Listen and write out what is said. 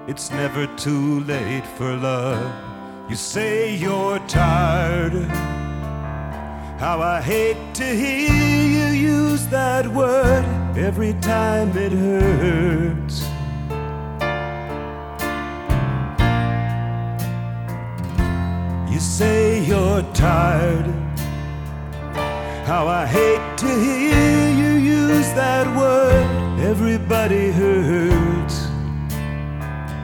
It's never too late for love. You say you're tired. How I hate to hear you use that word every time it hurts. You say you're tired. How I hate to hear you use that word. Everybody hurts.